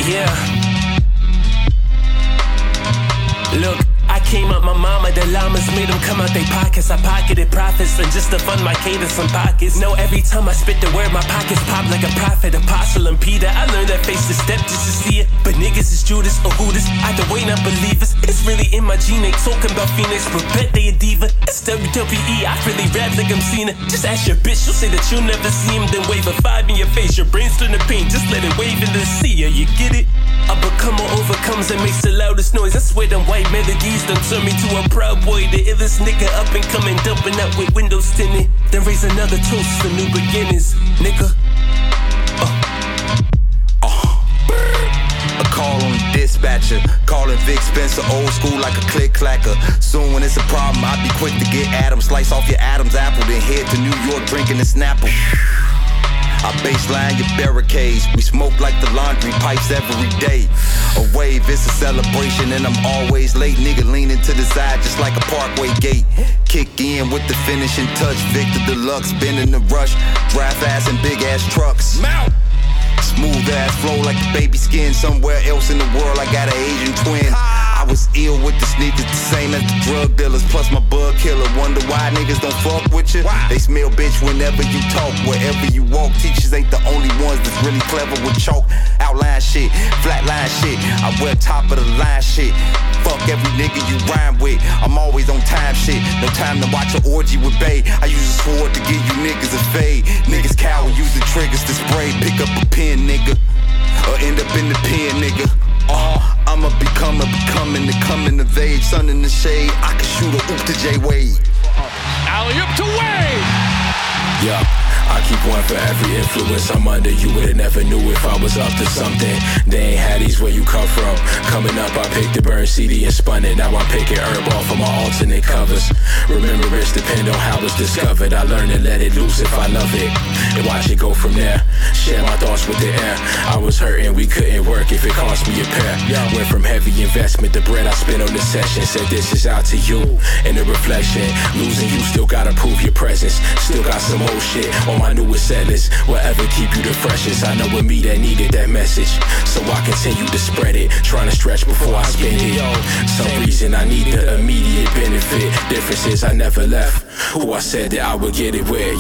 Yeah. Look, I came out my mama, the llamas made them come out they pockets. I pocketed profits and just to fund my cadence and pockets. No, every time I spit the word, my pockets pop like a prophet, apostle, and Peter. I learned that face to step just to see it. But niggas is Judas or Judas, either way not believers. It's really in my gene, ain't talking about Phoenix, but bet they a diva. It's WWE, I really rap like I'm Cena. Just ask your bitch, she'll say that you'll never see him. Then wave a 5 in your face, your brain's turn to pain. Just let it wave in the sea, yeah, you get it? I become what overcomes and makes the loudest noise. I swear them white melodies done turn me to a proud boy. The illest nigga up and coming, dumping up with windows tinted. Then raise another toast for new beginnings, nigga. A call on the dispatcher, calling Vic Spencer, old school like a click clacker. Soon when it's a problem, I'll be quick to get at 'em. Slice off your Adam's apple, then head to New York drinking a Snapple. I baseline your barricades. We smoke like the laundry pipes every day. A wave, it's a celebration, and I'm always late. Nigga leaning to the side just like a Parkway gate. Kick in with the finishing touch. Victor Deluxe, been in the rush. Drive fast and big ass trucks. Mount. Smooth ass flow like a baby skin. Somewhere else in the world, I got an Asian twin. I was ill with the sneakers, the same as the drug dealers, plus my bug killer. Wonder why niggas don't fuck with you? Why? They smell bitch whenever you talk, wherever you walk. Teachers ain't the only ones that's really clever with chalk. Outline shit, flatline shit. I wear top of the line shit. Fuck every nigga you rhyme with. I'm always on time shit. No time to watch an orgy with Bay. I use a sword to give you niggas a fade. Niggas cower using triggers to spray. Pick up a pen, nigga, or end up in the pen, nigga. I'ma becoming the coming of age. Sun in the shade, I can shoot a oop to J Wade. Alley-oop to Wade. Yeah, I keep one for every influence I'm under. You would've never knew if I was up to something. They ain't had these where you come from. Coming up, I picked the burn CD and spun it. Now I'm picking herb off of my alternate covers. Remember, it's depend on how it's discovered. I learn to let it loose if I love it, and watch it go from there. Share my thoughts with the air. I was hurting, we couldn't work if it cost me a pair. Went from heavy investment, the bread I spent on the session. Said this is out to you, and the reflection. Losing you, still gotta prove your presence. Still got some old shit on my newest set list. Whatever keep you the freshest. I know with me that needed that message, so I continue to spread it. Trying to stretch before I spend it. Some reason I need the immediate benefit. Difference is I never left who I said that I would get it with.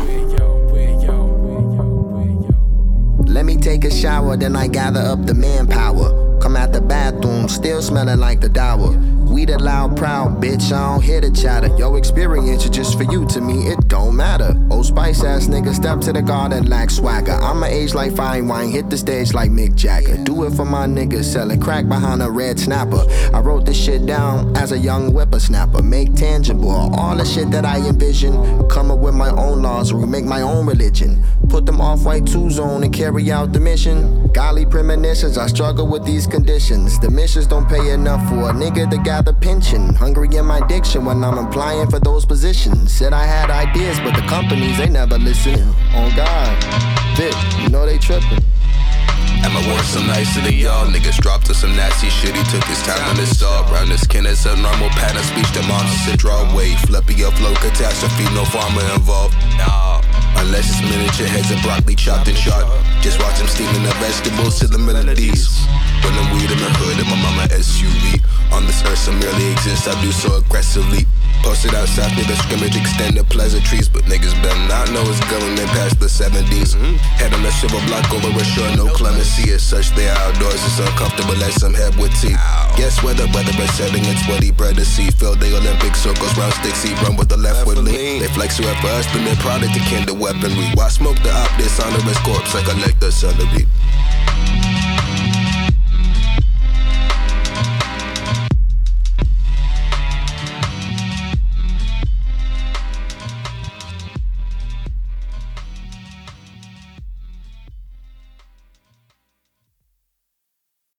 Let me take a shower, then I gather up the manpower. Come out the bathroom, still smelling like the dower. We the loud, proud bitch, I don't hear the chatter. Your experience is just for you, to me it don't matter. Old Spice ass nigga, step to the garden like swagger. I'ma age like fine wine, hit the stage like Mick Jagger. Do it for my niggas, selling crack behind a red snapper. I wrote this shit down as a young whippersnapper. Make tangible all the shit that I envision. Come up with my own laws, remake my own religion. Put them off-white twos on and carry out the mission. Golly premonitions, I struggle with these conditions. The missions don't pay enough for a nigga to gather pension. Hungry in my diction when I'm applying for those positions. Said I had ideas, but the companies, they never listen. On God, Vic, you know they tripping. At my worst, some nicer than y'all. Niggas dropped to some nasty shit. He took his time on his saw. Round his skin, it's a normal pattern speech. The monster said draw away. Flippy up, flow catastrophe. No farmer involved. Nah. Unless it's miniature heads of broccoli chopped and shot. Just watch them steaming the vegetables to the melodies. When I'm weed in the hood in my mama SUV. On this earth, some merely exist. I do so aggressively. Posted outside near the scrimmage, extended pleasantries. But niggas better not know it's government past the 70s. Head on the silver block over a shore, no clemency. As such, they outdoors, it's uncomfortable as some head with teeth. Guess whether is setting, it's what he bred to see. Fill the Olympic circles round sticks, he run with the left with lean. They flex who for us, but they're proud to kindle weaponry. Why smoke the op, dishonor his corpse like I like the celery.